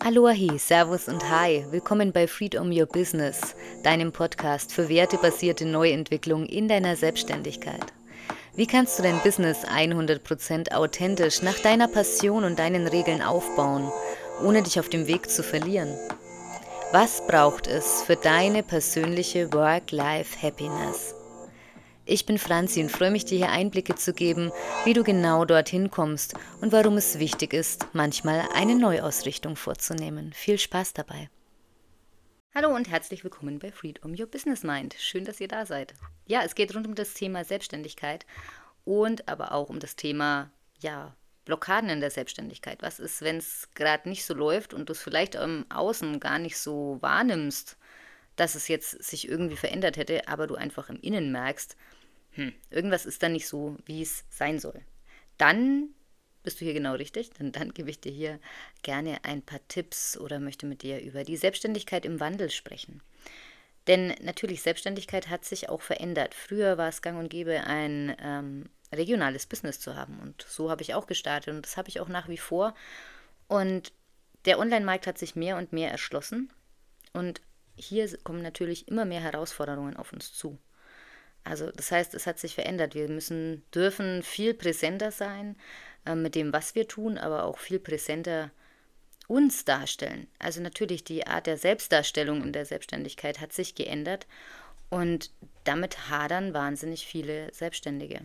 Aloha, Servus und Hi. Willkommen bei Freedom Your Business, deinem Podcast für wertebasierte Neuentwicklung in deiner Selbstständigkeit. Wie kannst du dein Business 100% authentisch nach deiner Passion und deinen Regeln aufbauen, ohne dich auf dem Weg zu verlieren? Was braucht es für deine persönliche Work-Life-Happiness? Ich bin Franzi und freue mich, dir hier Einblicke zu geben, wie du genau dorthin kommst und warum es wichtig ist, manchmal eine Neuausrichtung vorzunehmen. Viel Spaß dabei! Hallo und herzlich willkommen bei Freedom Your Business Mind. Schön, dass ihr da seid. Ja, es geht rund um das Thema Selbstständigkeit und aber auch um das Thema, Blockaden in der Selbstständigkeit. Was ist, wenn es gerade nicht so läuft und du es vielleicht im Außen gar nicht so wahrnimmst, dass es jetzt sich irgendwie verändert hätte, aber du einfach im Innen merkst, irgendwas ist da nicht so, wie es sein soll. Dann bist du hier genau richtig, denn dann gebe ich dir hier gerne ein paar Tipps oder möchte mit dir über die Selbstständigkeit im Wandel sprechen. Denn natürlich, Selbstständigkeit hat sich auch verändert. Früher war es gang und gäbe, ein regionales Business zu haben. Und so habe ich auch gestartet und das habe ich auch nach wie vor. Und der Online-Markt hat sich mehr und mehr erschlossen. Und hier kommen natürlich immer mehr Herausforderungen auf uns zu. Also das heißt, es hat sich verändert. Wir dürfen viel präsenter sein mit dem, was wir tun, aber auch viel präsenter uns darstellen. Also natürlich die Art der Selbstdarstellung in der Selbstständigkeit hat sich geändert und damit hadern wahnsinnig viele Selbstständige.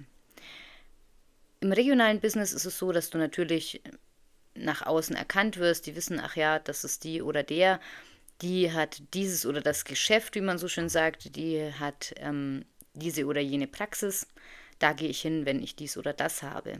Im regionalen Business ist es so, dass du natürlich nach außen erkannt wirst. Die wissen, ach ja, das ist die oder der. Die hat dieses oder das Geschäft, wie man so schön sagt. Die hat diese oder jene Praxis. Da gehe ich hin, wenn ich dies oder das habe.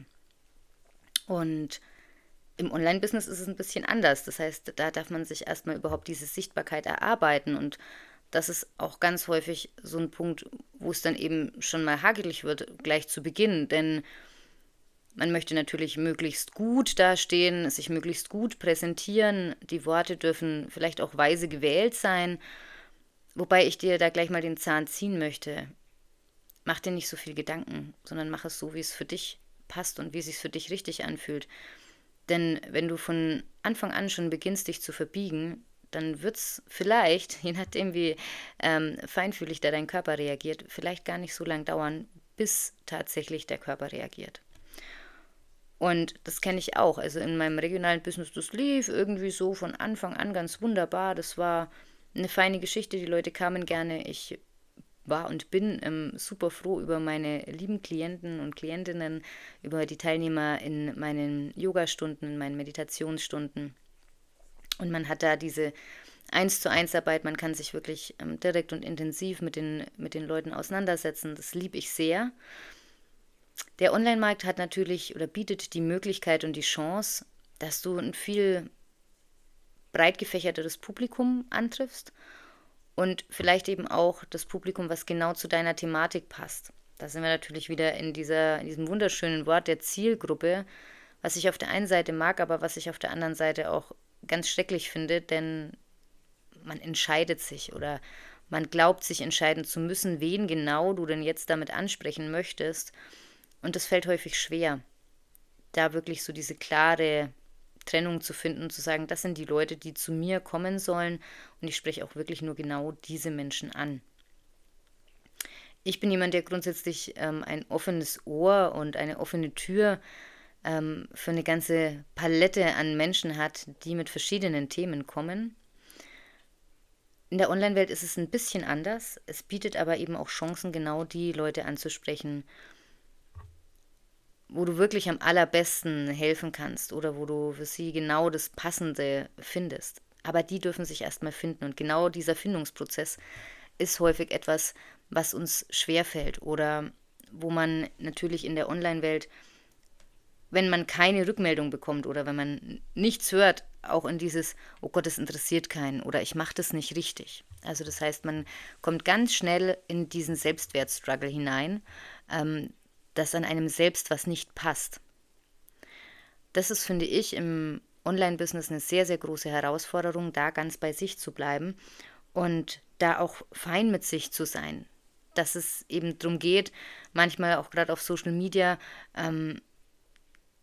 Und im Online-Business ist es ein bisschen anders. Das heißt, da darf man sich erstmal überhaupt diese Sichtbarkeit erarbeiten. Und das ist auch ganz häufig so ein Punkt, wo es dann eben schon mal hagelig wird, gleich zu Beginn. Denn man möchte natürlich möglichst gut dastehen, sich möglichst gut präsentieren. Die Worte dürfen vielleicht auch weise gewählt sein. Wobei ich dir da gleich mal den Zahn ziehen möchte. Mach dir nicht so viel Gedanken, sondern mach es so, wie es für dich passt und wie es sich für dich richtig anfühlt. Denn wenn du von Anfang an schon beginnst, dich zu verbiegen, dann wird es vielleicht, je nachdem wie feinfühlig da dein Körper reagiert, vielleicht gar nicht so lange dauern, bis tatsächlich der Körper reagiert. Und das kenne ich auch. Also in meinem regionalen Business, das lief irgendwie so von Anfang an ganz wunderbar. Das war eine feine Geschichte. Die Leute kamen gerne. Ich war und bin super froh über meine lieben Klienten und Klientinnen, über die Teilnehmer in meinen Yogastunden, in meinen Meditationsstunden. Und man hat da diese 1:1 Arbeit, man kann sich wirklich direkt und intensiv mit den Leuten auseinandersetzen. Das liebe ich sehr. Der Online-Markt hat natürlich oder bietet die Möglichkeit und die Chance, dass du ein viel breit gefächerteres Publikum antriffst und vielleicht eben auch das Publikum, was genau zu deiner Thematik passt. Da sind wir natürlich wieder in diesem wunderschönen Wort der Zielgruppe, was ich auf der einen Seite mag, aber was ich auf der anderen Seite auch ganz schrecklich finde, denn man entscheidet sich oder man glaubt sich entscheiden zu müssen, wen genau du denn jetzt damit ansprechen möchtest. Und das fällt häufig schwer, da wirklich so diese klare Trennung zu finden und zu sagen, das sind die Leute, die zu mir kommen sollen und ich spreche auch wirklich nur genau diese Menschen an. Ich bin jemand, der grundsätzlich ein offenes Ohr und eine offene Tür für eine ganze Palette an Menschen hat, die mit verschiedenen Themen kommen. In der Online-Welt ist es ein bisschen anders. Es bietet aber eben auch Chancen, genau die Leute anzusprechen, wo du wirklich am allerbesten helfen kannst oder wo du für sie genau das Passende findest. Aber die dürfen sich erstmal finden und genau dieser Findungsprozess ist häufig etwas, was uns schwerfällt oder wo man natürlich in der Online-Welt, wenn man keine Rückmeldung bekommt oder wenn man nichts hört, auch in dieses, oh Gott, das interessiert keinen oder ich mache das nicht richtig. Also das heißt, man kommt ganz schnell in diesen Selbstwertstruggle hinein, dass an einem selbst was nicht passt. Das ist, finde ich, im Online-Business eine sehr, sehr große Herausforderung, da ganz bei sich zu bleiben und da auch fein mit sich zu sein. Dass es eben darum geht, manchmal auch gerade auf Social Media,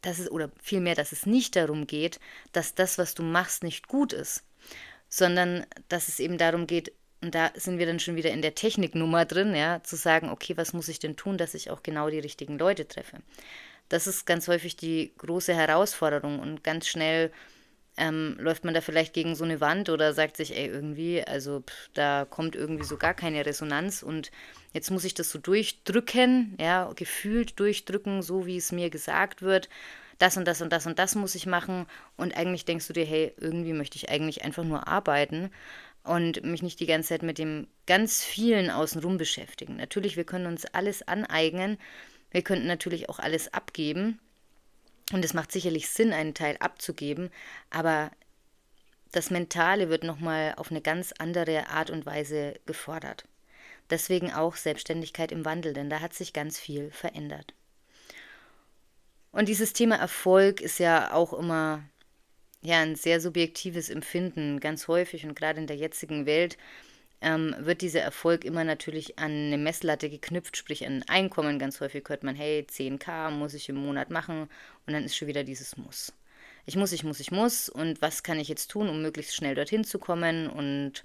oder vielmehr, dass es nicht darum geht, dass das, was du machst, nicht gut ist, sondern dass es eben darum geht, und da sind wir dann schon wieder in der Techniknummer drin, ja, zu sagen, okay, was muss ich denn tun, dass ich auch genau die richtigen Leute treffe. Das ist ganz häufig die große Herausforderung und ganz schnell läuft man da vielleicht gegen so eine Wand oder sagt sich, ey, irgendwie, also da kommt irgendwie so gar keine Resonanz und jetzt muss ich das so durchdrücken, ja, gefühlt durchdrücken, so wie es mir gesagt wird. Das und das und das und das muss ich machen und eigentlich denkst du dir, hey, irgendwie möchte ich eigentlich einfach nur arbeiten und mich nicht die ganze Zeit mit dem ganz vielen außenrum beschäftigen. Natürlich, wir können uns alles aneignen, wir könnten natürlich auch alles abgeben. Und es macht sicherlich Sinn, einen Teil abzugeben, aber das Mentale wird nochmal auf eine ganz andere Art und Weise gefordert. Deswegen auch Selbstständigkeit im Wandel, denn da hat sich ganz viel verändert. Und dieses Thema Erfolg ist ja auch immer ein sehr subjektives Empfinden, ganz häufig und gerade in der jetzigen Welt wird dieser Erfolg immer natürlich an eine Messlatte geknüpft, sprich an ein Einkommen. Ganz häufig hört man, hey, 10.000 muss ich im Monat machen und dann ist schon wieder dieses Muss. Ich muss und was kann ich jetzt tun, um möglichst schnell dorthin zu kommen und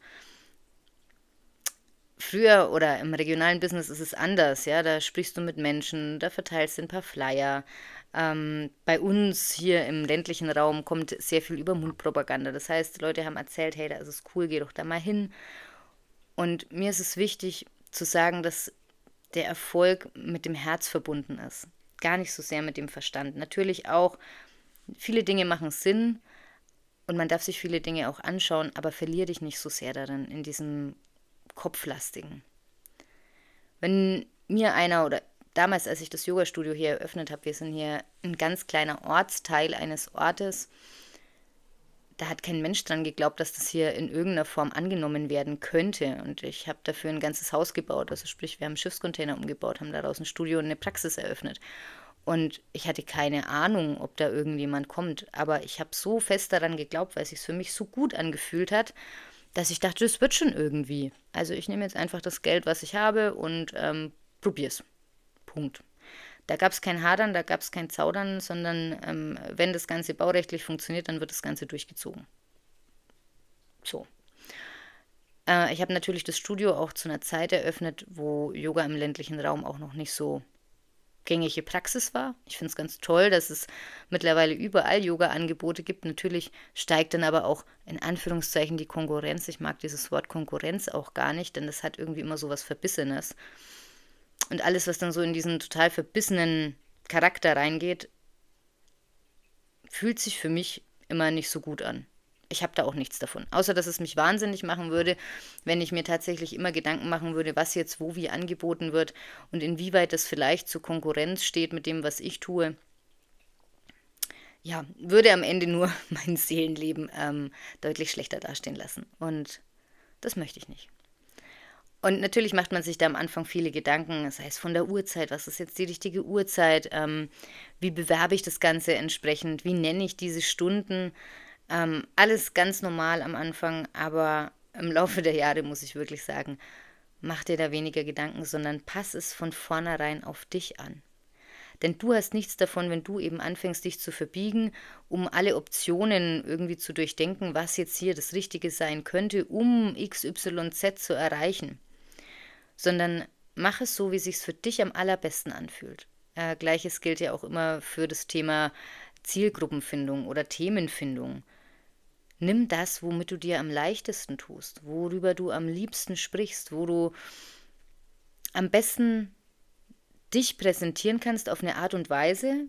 früher oder im regionalen Business ist es anders, ja, da sprichst du mit Menschen, da verteilst du ein paar Flyer. Bei uns hier im ländlichen Raum kommt sehr viel über Mundpropaganda. Das heißt, Leute haben erzählt, hey, da ist es cool, geh doch da mal hin. Und mir ist es wichtig zu sagen, dass der Erfolg mit dem Herz verbunden ist. Gar nicht so sehr mit dem Verstand. Natürlich auch, viele Dinge machen Sinn und man darf sich viele Dinge auch anschauen, aber verlier dich nicht so sehr darin, in diesem Kopflastigen. Wenn mir einer oder damals, als ich das Yoga-Studio hier eröffnet habe, wir sind hier ein ganz kleiner Ortsteil eines Ortes, da hat kein Mensch dran geglaubt, dass das hier in irgendeiner Form angenommen werden könnte. Und ich habe dafür ein ganzes Haus gebaut. Also sprich, wir haben einen Schiffscontainer umgebaut, haben daraus ein Studio und eine Praxis eröffnet. Und ich hatte keine Ahnung, ob da irgendjemand kommt. Aber ich habe so fest daran geglaubt, weil es sich für mich so gut angefühlt hat, dass ich dachte, es wird schon irgendwie. Also ich nehme jetzt einfach das Geld, was ich habe und probier's. Punkt. Da gab es kein Hadern, da gab es kein Zaudern, sondern wenn das Ganze baurechtlich funktioniert, dann wird das Ganze durchgezogen. So. Ich habe natürlich das Studio auch zu einer Zeit eröffnet, wo Yoga im ländlichen Raum auch noch nicht so gängige Praxis war. Ich finde es ganz toll, dass es mittlerweile überall Yoga-Angebote gibt. Natürlich steigt dann aber auch in Anführungszeichen die Konkurrenz. Ich mag dieses Wort Konkurrenz auch gar nicht, denn das hat irgendwie immer so was Verbissenes. Und alles, was dann so in diesen total verbissenen Charakter reingeht, fühlt sich für mich immer nicht so gut an. Ich habe da auch nichts davon. Außer, dass es mich wahnsinnig machen würde, wenn ich mir tatsächlich immer Gedanken machen würde, was jetzt wo wie angeboten wird und inwieweit das vielleicht zur Konkurrenz steht mit dem, was ich tue. Ja, würde am Ende nur mein Seelenleben deutlich schlechter dastehen lassen. Und das möchte ich nicht. Und natürlich macht man sich da am Anfang viele Gedanken, sei es von der Uhrzeit, was ist jetzt die richtige Uhrzeit, wie bewerbe ich das Ganze entsprechend, wie nenne ich diese Stunden, alles ganz normal am Anfang, aber im Laufe der Jahre muss ich wirklich sagen, mach dir da weniger Gedanken, sondern pass es von vornherein auf dich an. Denn du hast nichts davon, wenn du eben anfängst, dich zu verbiegen, um alle Optionen irgendwie zu durchdenken, was jetzt hier das Richtige sein könnte, um XYZ zu erreichen. Sondern mach es so, wie es sich für dich am allerbesten anfühlt. Gleiches gilt ja auch immer für das Thema Zielgruppenfindung oder Themenfindung. Nimm das, womit du dir am leichtesten tust, worüber du am liebsten sprichst, wo du am besten dich präsentieren kannst auf eine Art und Weise,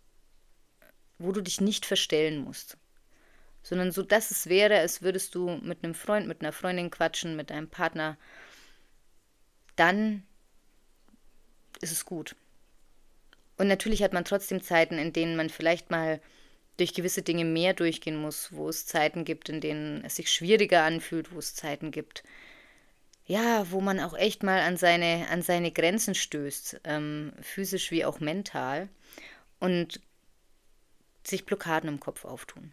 wo du dich nicht verstellen musst. Sondern so, dass es wäre, als würdest du mit einem Freund, mit einer Freundin quatschen, mit deinem Partner, dann ist es gut. Und natürlich hat man trotzdem Zeiten, in denen man vielleicht mal durch gewisse Dinge mehr durchgehen muss, wo es Zeiten gibt, in denen es sich schwieriger anfühlt, wo es Zeiten gibt, ja, wo man auch echt mal an seine Grenzen stößt, physisch wie auch mental, und sich Blockaden im Kopf auftun.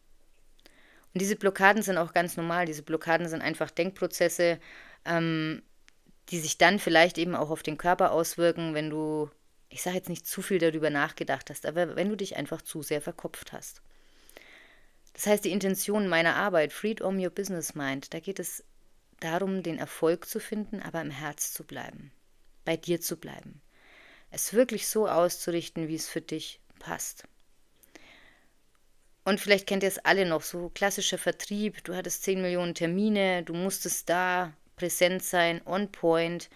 Und diese Blockaden sind auch ganz normal. Diese Blockaden sind einfach Denkprozesse, die sich dann vielleicht eben auch auf den Körper auswirken, wenn du ich sage jetzt nicht zu viel darüber nachgedacht hast, aber wenn du dich einfach zu sehr verkopft hast. Das heißt, die Intention meiner Arbeit, Freedom Your Business Mind, da geht es darum, den Erfolg zu finden, aber im Herz zu bleiben, bei dir zu bleiben. Es wirklich so auszurichten, wie es für dich passt. Und vielleicht kennt ihr es alle noch, so klassischer Vertrieb, du hattest 10 Millionen Termine, du musstest da präsent sein, on point,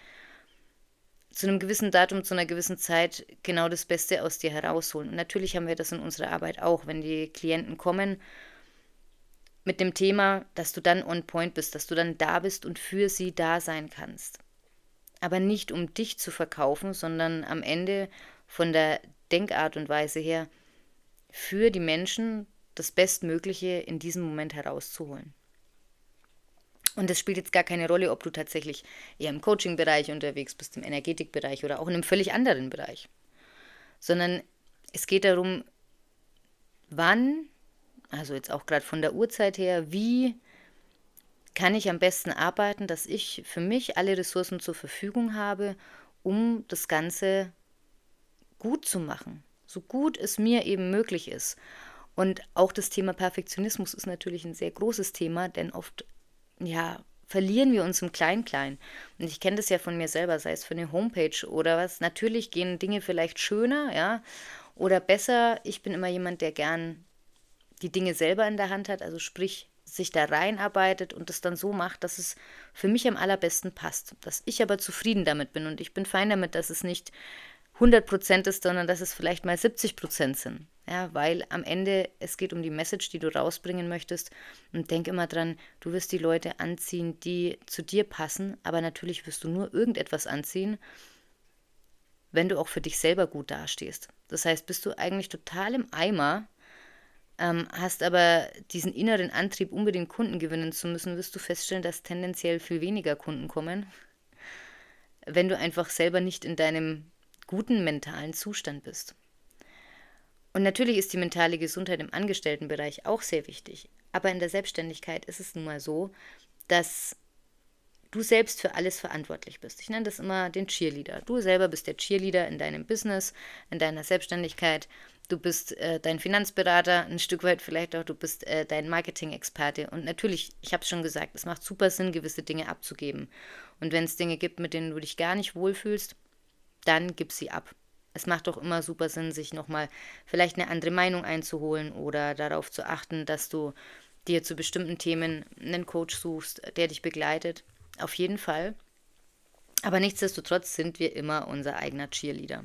zu einem gewissen Datum, zu einer gewissen Zeit genau das Beste aus dir herausholen. Und natürlich haben wir das in unserer Arbeit auch, wenn die Klienten kommen mit dem Thema, dass du dann on point bist, dass du dann da bist und für sie da sein kannst. Aber nicht um dich zu verkaufen, sondern am Ende von der Denkart und Weise her für die Menschen das Bestmögliche in diesem Moment herauszuholen. Und es spielt jetzt gar keine Rolle, ob du tatsächlich eher im Coaching-Bereich unterwegs bist, im Energetikbereich oder auch in einem völlig anderen Bereich. Sondern es geht darum, wann, also jetzt auch gerade von der Uhrzeit her, wie kann ich am besten arbeiten, dass ich für mich alle Ressourcen zur Verfügung habe, um das Ganze gut zu machen. So gut es mir eben möglich ist. Und auch das Thema Perfektionismus ist natürlich ein sehr großes Thema, denn oft verlieren wir uns im Klein-Klein. Und ich kenne das ja von mir selber, sei es für eine Homepage oder was. Natürlich gehen Dinge vielleicht schöner, ja, oder besser. Ich bin immer jemand, der gern die Dinge selber in der Hand hat, also sprich, sich da reinarbeitet und es dann so macht, dass es für mich am allerbesten passt. Dass ich aber zufrieden damit bin und ich bin fein damit, dass es nicht 100% ist, sondern dass es vielleicht mal 70% sind. Ja, weil am Ende es geht um die Message, die du rausbringen möchtest. Und denk immer dran, du wirst die Leute anziehen, die zu dir passen, aber natürlich wirst du nur irgendetwas anziehen, wenn du auch für dich selber gut dastehst. Das heißt, bist du eigentlich total im Eimer, hast aber diesen inneren Antrieb, unbedingt Kunden gewinnen zu müssen, wirst du feststellen, dass tendenziell viel weniger Kunden kommen, wenn du einfach selber nicht in deinem guten mentalen Zustand bist. Und natürlich ist die mentale Gesundheit im Angestelltenbereich auch sehr wichtig. Aber in der Selbstständigkeit ist es nun mal so, dass du selbst für alles verantwortlich bist. Ich nenne das immer den Cheerleader. Du selber bist der Cheerleader in deinem Business, in deiner Selbstständigkeit. Du bist dein Finanzberater, ein Stück weit vielleicht auch, du bist dein Marketing-Experte. Und natürlich, ich habe es schon gesagt, es macht super Sinn, gewisse Dinge abzugeben. Und wenn es Dinge gibt, mit denen du dich gar nicht wohlfühlst, dann gib sie ab. Es macht doch immer super Sinn, sich nochmal vielleicht eine andere Meinung einzuholen oder darauf zu achten, dass du dir zu bestimmten Themen einen Coach suchst, der dich begleitet. Auf jeden Fall. Aber nichtsdestotrotz sind wir immer unser eigener Cheerleader.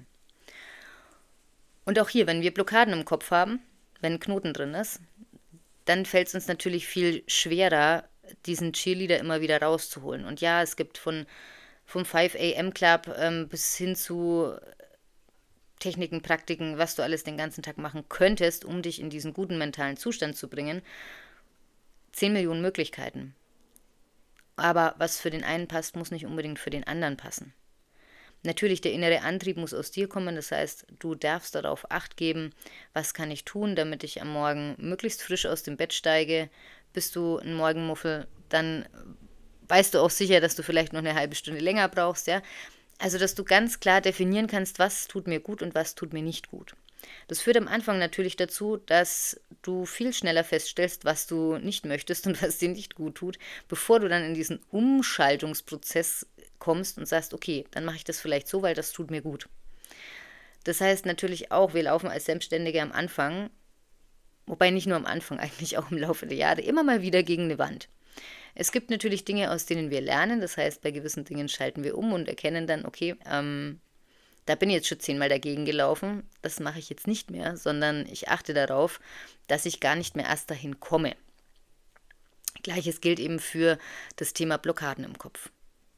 Und auch hier, wenn wir Blockaden im Kopf haben, wenn ein Knoten drin ist, dann fällt es uns natürlich viel schwerer, diesen Cheerleader immer wieder rauszuholen. Und ja, es gibt vom 5 AM Club bis hin zu Techniken, Praktiken, was du alles den ganzen Tag machen könntest, um dich in diesen guten mentalen Zustand zu bringen. 10 Millionen Möglichkeiten. Aber was für den einen passt, muss nicht unbedingt für den anderen passen. Natürlich, der innere Antrieb muss aus dir kommen, das heißt, du darfst darauf Acht geben, was kann ich tun, damit ich am Morgen möglichst frisch aus dem Bett steige. Bist du ein Morgenmuffel, dann weißt du auch sicher, dass du vielleicht noch eine halbe Stunde länger brauchst, ja. Also, dass du ganz klar definieren kannst, was tut mir gut und was tut mir nicht gut. Das führt am Anfang natürlich dazu, dass du viel schneller feststellst, was du nicht möchtest und was dir nicht gut tut, bevor du dann in diesen Umschaltungsprozess kommst und sagst, okay, dann mache ich das vielleicht so, weil das tut mir gut. Das heißt natürlich auch, wir laufen als Selbstständige am Anfang, wobei nicht nur am Anfang, eigentlich auch im Laufe der Jahre, immer mal wieder gegen eine Wand. Es gibt natürlich Dinge, aus denen wir lernen, das heißt, bei gewissen Dingen schalten wir um und erkennen dann, okay, da bin ich jetzt schon 10-mal dagegen gelaufen, das mache ich jetzt nicht mehr, sondern ich achte darauf, dass ich gar nicht mehr erst dahin komme. Gleiches gilt eben für das Thema Blockaden im Kopf.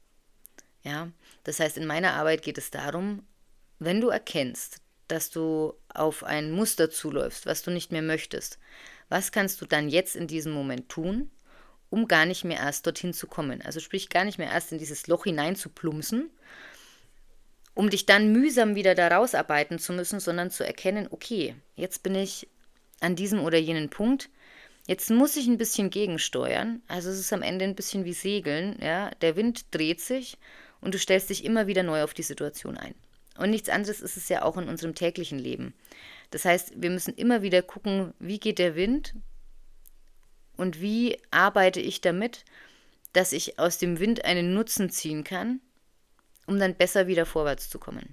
Ja, das heißt, in meiner Arbeit geht es darum, wenn du erkennst, dass du auf ein Muster zuläufst, was du nicht mehr möchtest, was kannst du dann jetzt in diesem Moment tun, um gar nicht mehr erst dorthin zu kommen? Also sprich, gar nicht mehr erst in dieses Loch hinein zu plumpsen, um dich dann mühsam wieder da rausarbeiten zu müssen, sondern zu erkennen, okay, jetzt bin ich an diesem oder jenen Punkt, jetzt muss ich ein bisschen gegensteuern, also es ist am Ende ein bisschen wie Segeln, ja, der Wind dreht sich und du stellst dich immer wieder neu auf die Situation ein. Und nichts anderes ist es ja auch in unserem täglichen Leben. Das heißt, wir müssen immer wieder gucken, wie geht der Wind und wie arbeite ich damit, dass ich aus dem Wind einen Nutzen ziehen kann, um dann besser wieder vorwärts zu kommen.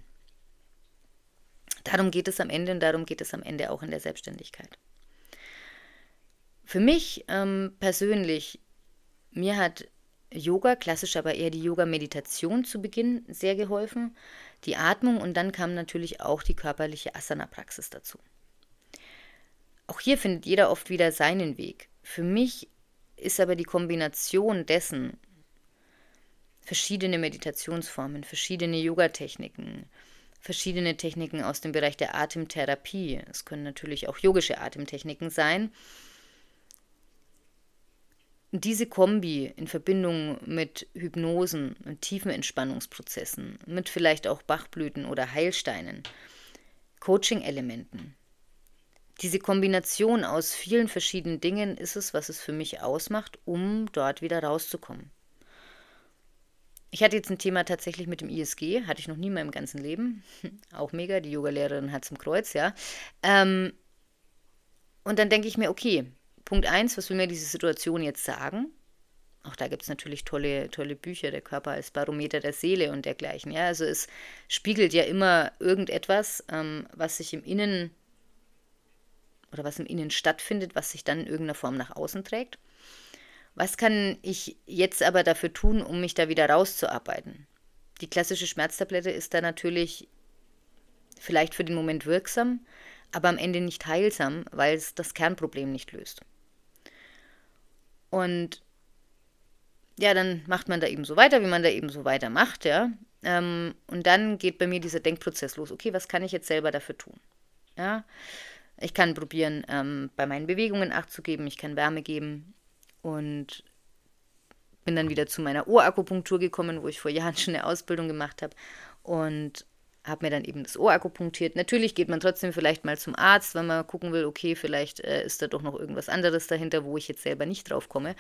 Darum geht es am Ende und darum geht es am Ende auch in der Selbstständigkeit. Für mich persönlich, mir hat Yoga, klassisch aber eher die Yoga-Meditation zu Beginn sehr geholfen, die Atmung und dann kam natürlich auch die körperliche Asana-Praxis dazu. Auch hier findet jeder oft wieder seinen Weg. Für mich ist aber die Kombination dessen, verschiedene Meditationsformen, verschiedene Yoga-Techniken, verschiedene Techniken aus dem Bereich der Atemtherapie, es können natürlich auch yogische Atemtechniken sein, diese Kombi in Verbindung mit Hypnosen und tiefen Entspannungsprozessen, mit vielleicht auch Bachblüten oder Heilsteinen, Coaching-Elementen. Diese Kombination aus vielen verschiedenen Dingen ist es, was es für mich ausmacht, um dort wieder rauszukommen. Ich hatte jetzt ein Thema tatsächlich mit dem ISG, hatte ich noch nie in meinem ganzen Leben. Auch mega, die Yogalehrerin hat es im Kreuz, ja. Und dann denke ich mir, okay, Punkt 1, was will mir diese Situation jetzt sagen? Auch da gibt es natürlich tolle Bücher, der Körper als Barometer der Seele und dergleichen. Ja? Also es spiegelt ja immer irgendetwas, was sich im Innen oder was im Innen stattfindet, was sich dann in irgendeiner Form nach außen trägt. Was kann ich jetzt aber dafür tun, um mich da wieder rauszuarbeiten? Die klassische Schmerztablette ist da natürlich vielleicht für den Moment wirksam, aber am Ende nicht heilsam, weil es das Kernproblem nicht löst. Und ja, dann macht man da eben so weiter, wie man da eben so weitermacht, ja. Und dann geht bei mir dieser Denkprozess los. Okay, was kann ich jetzt selber dafür tun? Ja, ich kann probieren, bei meinen Bewegungen Acht zu geben, ich kann Wärme geben und bin dann wieder zu meiner Ohrakupunktur gekommen, wo ich vor Jahren schon eine Ausbildung gemacht habe und habe mir dann eben das Ohr akupunktiert. Natürlich geht man trotzdem vielleicht mal zum Arzt, wenn man gucken will, okay, vielleicht ist da doch noch irgendwas anderes dahinter, wo ich jetzt selber nicht drauf komme.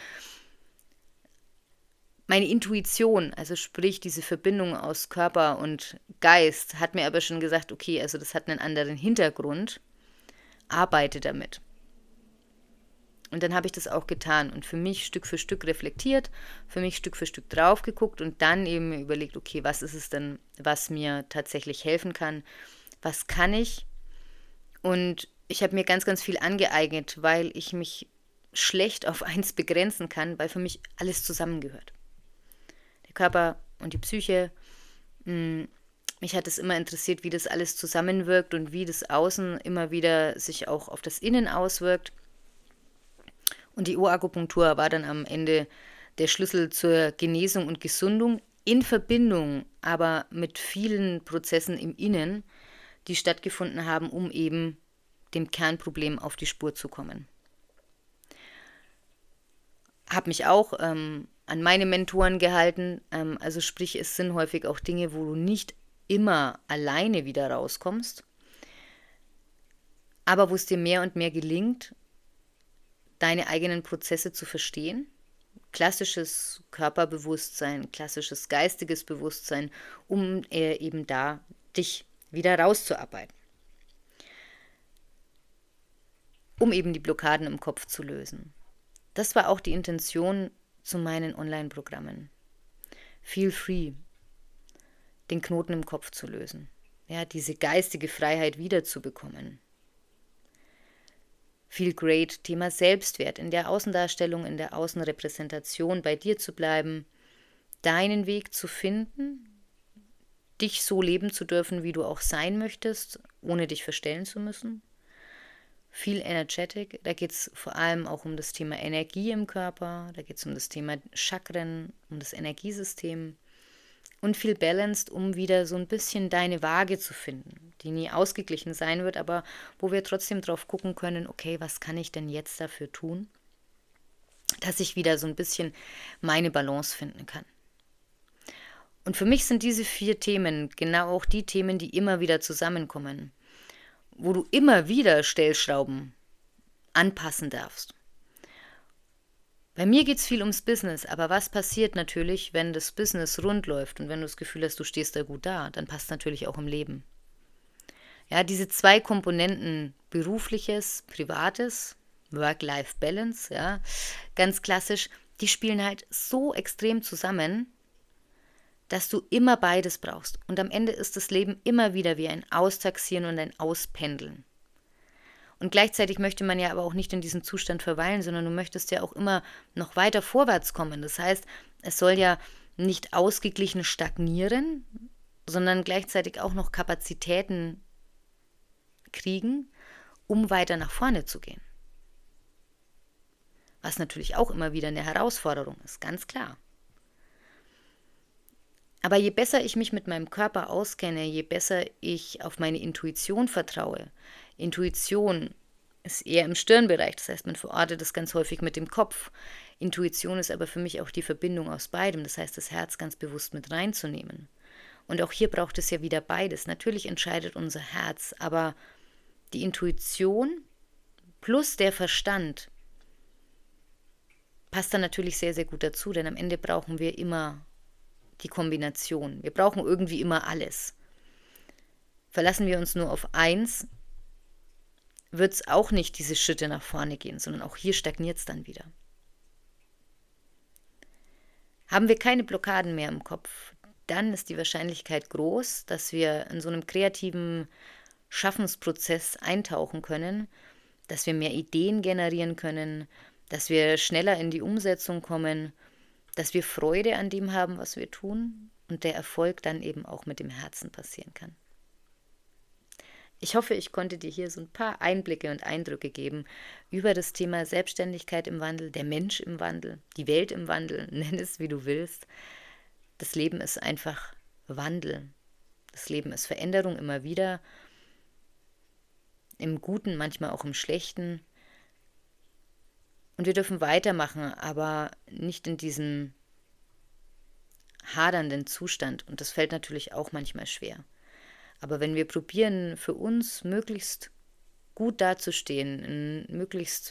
Meine Intuition, also sprich diese Verbindung aus Körper und Geist, hat mir aber schon gesagt, okay, also das hat einen anderen Hintergrund, arbeite damit. Und dann habe ich das auch getan und für mich Stück für Stück reflektiert, für mich Stück für Stück drauf geguckt und dann eben überlegt, okay, was ist es denn, was mir tatsächlich helfen kann, was kann ich? Und ich habe mir ganz, ganz viel angeeignet, weil ich mich schlecht auf eins begrenzen kann, weil für mich alles zusammengehört. Der Körper und die Psyche, mich hat es immer interessiert, wie das alles zusammenwirkt und wie das Außen immer wieder sich auch auf das Innen auswirkt. Und die Ohrakupunktur war dann am Ende der Schlüssel zur Genesung und Gesundung in Verbindung aber mit vielen Prozessen im Innen, die stattgefunden haben, um eben dem Kernproblem auf die Spur zu kommen. Habe mich auch an meine Mentoren gehalten, also sprich, es sind häufig auch Dinge, wo du nicht immer alleine wieder rauskommst, aber wo es dir mehr und mehr gelingt, deine eigenen Prozesse zu verstehen, klassisches Körperbewusstsein, klassisches geistiges Bewusstsein, um eben da dich wieder rauszuarbeiten, um eben die Blockaden im Kopf zu lösen. Das war auch die Intention zu meinen Online-Programmen. Feel free, den Knoten im Kopf zu lösen, ja, diese geistige Freiheit wiederzubekommen. Feel great, Thema Selbstwert, in der Außendarstellung, in der Außenrepräsentation bei dir zu bleiben, deinen Weg zu finden, dich so leben zu dürfen, wie du auch sein möchtest, ohne dich verstellen zu müssen. Feel energetic, da geht es vor allem auch um das Thema Energie im Körper, da geht es um das Thema Chakren, um das Energiesystem. Und feel balanced, um wieder so ein bisschen deine Waage zu finden, die nie ausgeglichen sein wird, aber wo wir trotzdem drauf gucken können, okay, was kann ich denn jetzt dafür tun, dass ich wieder so ein bisschen meine Balance finden kann. Und für mich sind diese 4 Themen genau auch die Themen, die immer wieder zusammenkommen, wo du immer wieder Stellschrauben anpassen darfst. Bei mir geht es viel ums Business, aber was passiert natürlich, wenn das Business rund läuft und wenn du das Gefühl hast, du stehst da gut da, dann passt natürlich auch im Leben. Ja, diese 2 Komponenten, berufliches, privates, Work-Life-Balance, ja, ganz klassisch, die spielen halt so extrem zusammen, dass du immer beides brauchst. Und am Ende ist das Leben immer wieder wie ein Austaxieren und ein Auspendeln. Und gleichzeitig möchte man ja aber auch nicht in diesem Zustand verweilen, sondern du möchtest ja auch immer noch weiter vorwärts kommen. Das heißt, es soll ja nicht ausgeglichen stagnieren, sondern gleichzeitig auch noch Kapazitäten kriegen, um weiter nach vorne zu gehen. Was natürlich auch immer wieder eine Herausforderung ist, ganz klar. Aber je besser ich mich mit meinem Körper auskenne, je besser ich auf meine Intuition vertraue. Intuition ist eher im Stirnbereich, das heißt, man verortet das ganz häufig mit dem Kopf. Intuition ist aber für mich auch die Verbindung aus beidem, das heißt, das Herz ganz bewusst mit reinzunehmen. Und auch hier braucht es ja wieder beides. Natürlich entscheidet unser Herz, aber die Intuition plus der Verstand passt dann natürlich sehr, sehr gut dazu, denn am Ende brauchen wir immer die Kombination. Wir brauchen irgendwie immer alles. Verlassen wir uns nur auf eins, wird es auch nicht diese Schritte nach vorne gehen, sondern auch hier stagniert es dann wieder. Haben wir keine Blockaden mehr im Kopf, dann ist die Wahrscheinlichkeit groß, dass wir in so einem kreativen Schaffensprozess eintauchen können, dass wir mehr Ideen generieren können, dass wir schneller in die Umsetzung kommen, dass wir Freude an dem haben, was wir tun und der Erfolg dann eben auch mit dem Herzen passieren kann. Ich hoffe, ich konnte dir hier so ein paar Einblicke und Eindrücke geben über das Thema Selbstständigkeit im Wandel, der Mensch im Wandel, die Welt im Wandel, nenn es wie du willst. Das Leben ist einfach Wandel. Das Leben ist Veränderung immer wieder, im Guten, manchmal auch im Schlechten. Und wir dürfen weitermachen, aber nicht in diesem hadernden Zustand. Und das fällt natürlich auch manchmal schwer. Aber wenn wir probieren, für uns möglichst gut dazustehen, eine möglichst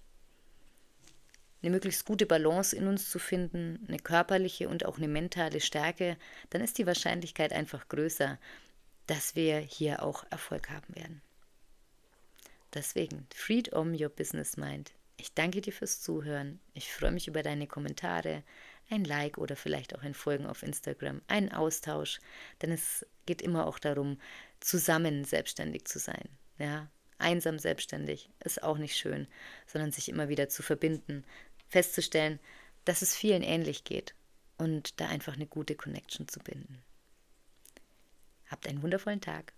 gute Balance in uns zu finden, eine körperliche und auch eine mentale Stärke, dann ist die Wahrscheinlichkeit einfach größer, dass wir hier auch Erfolg haben werden. Deswegen, Freedom Your Business Mind. Ich danke dir fürs Zuhören. Ich freue mich über deine Kommentare, ein Like oder vielleicht auch ein Folgen auf Instagram, einen Austausch, denn es geht immer auch darum, zusammen selbstständig zu sein. Ja? Einsam selbstständig ist auch nicht schön, sondern sich immer wieder zu verbinden, festzustellen, dass es vielen ähnlich geht und da einfach eine gute Connection zu binden. Habt einen wundervollen Tag.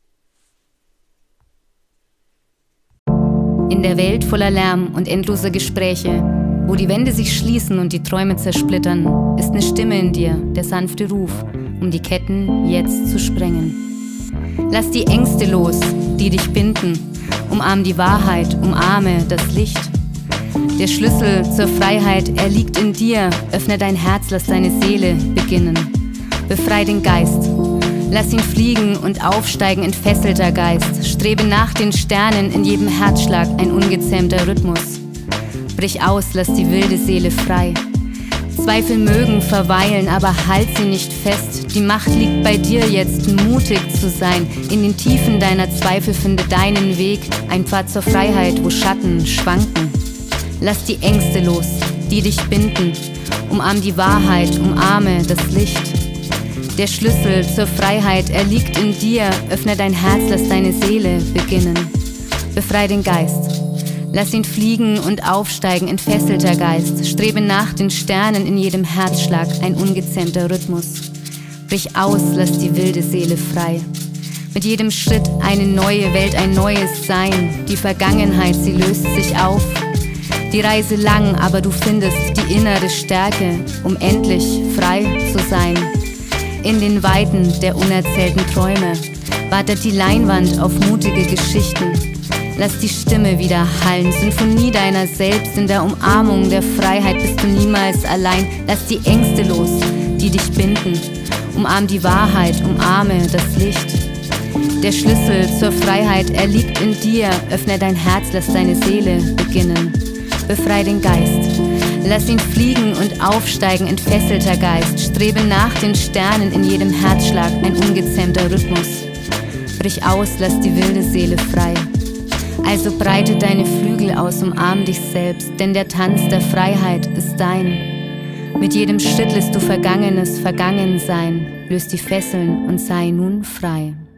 In der Welt voller Lärm und endloser Gespräche, wo die Wände sich schließen und die Träume zersplittern, ist eine Stimme in dir, der sanfte Ruf, um die Ketten jetzt zu sprengen. Lass die Ängste los, die dich binden, umarm die Wahrheit, umarme das Licht. Der Schlüssel zur Freiheit, er liegt in dir, öffne dein Herz, lass deine Seele beginnen. Befrei den Geist. Lass ihn fliegen und aufsteigen, entfesselter Geist. Strebe nach den Sternen, in jedem Herzschlag ein ungezähmter Rhythmus. Brich aus, lass die wilde Seele frei. Zweifel mögen verweilen, aber halt sie nicht fest. Die Macht liegt bei dir jetzt, mutig zu sein. In den Tiefen deiner Zweifel finde deinen Weg. Ein Pfad zur Freiheit, wo Schatten schwanken. Lass die Ängste los, die dich binden. Umarm die Wahrheit, umarme das Licht. Der Schlüssel zur Freiheit, er liegt in dir. Öffne dein Herz, lass deine Seele beginnen. Befrei den Geist. Lass ihn fliegen und aufsteigen, entfesselter Geist. Strebe nach den Sternen, in jedem Herzschlag ein ungezähmter Rhythmus. Brich aus, lass die wilde Seele frei. Mit jedem Schritt eine neue Welt, ein neues Sein. Die Vergangenheit, sie löst sich auf. Die Reise lang, aber du findest die innere Stärke, um endlich frei zu sein. In den Weiten der unerzählten Träume wartet die Leinwand auf mutige Geschichten. Lass die Stimme wieder hallen, Sinfonie deiner selbst. In der Umarmung der Freiheit bist du niemals allein. Lass die Ängste los, die dich binden. Umarm die Wahrheit, umarme das Licht. Der Schlüssel zur Freiheit, er liegt in dir. Öffne dein Herz, lass deine Seele beginnen. Befrei den Geist. Lass ihn fliegen und aufsteigen, entfesselter Geist. Strebe nach den Sternen, in jedem Herzschlag ein ungezähmter Rhythmus. Brich aus, lass die wilde Seele frei. Also breite deine Flügel aus, umarm dich selbst, denn der Tanz der Freiheit ist dein. Mit jedem Schritt lässt du Vergangenes vergangen sein, löst die Fesseln und sei nun frei.